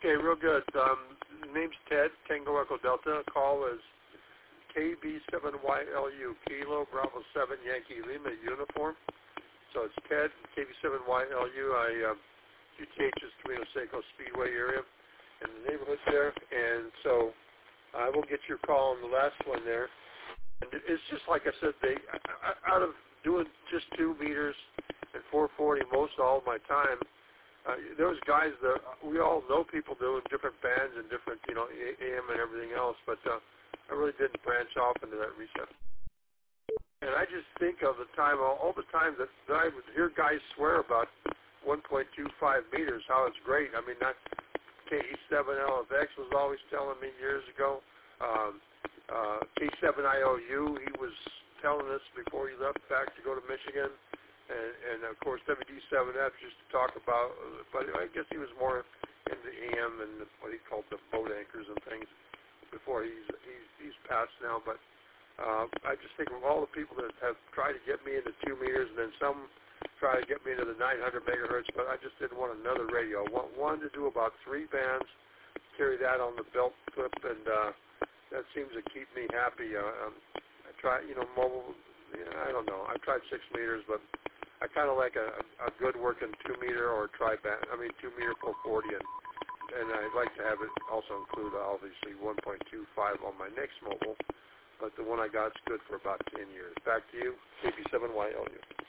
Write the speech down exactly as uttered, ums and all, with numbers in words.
Okay, real good. Um, name's Ted, Tango Echo Delta. Call is K B seven Y L U, Kilo Bravo seven Yankee Lima uniform. So it's Ted, K B seven Y L U. I uh, Q T H is Camino Seco Speedway area in the neighborhood there. And so I will get your call on the last one there. And it's just like I said, they out of doing just two meters and four forty most all of my time, uh, those guys that we all know people doing different bands and different, you know, A M and everything else, but uh, I really didn't branch off into that reset. And I just think of the time, all, all the time that, that I would hear guys swear about one point two five meters, how it's great. I mean, that K E seven L F X was always telling me years ago. Um, uh, K seven I O U, he was telling us before he left back to go to Michigan. And, and of course, W D seven F used to talk about, but I guess he was more into A M and what he called the boat anchors and things before he's he's, he's passed now. But uh, I just think of all the people that have tried to get me into two meters, and then some try to get me into the nine hundred megahertz, but I just didn't want another radio. I wanted to do about three bands, carry that on the belt clip, and uh, that seems to keep me happy. Uh, um, I try, you know, mobile. You know, I don't know. I've tried six meters, but I kind of like a, a good working two meter or tri band. I mean, two meter four forty, and and I'd like to have it also include obviously one point two five on my next mobile. But the one I got's good for about ten years. Back to you, K B seven Y L U.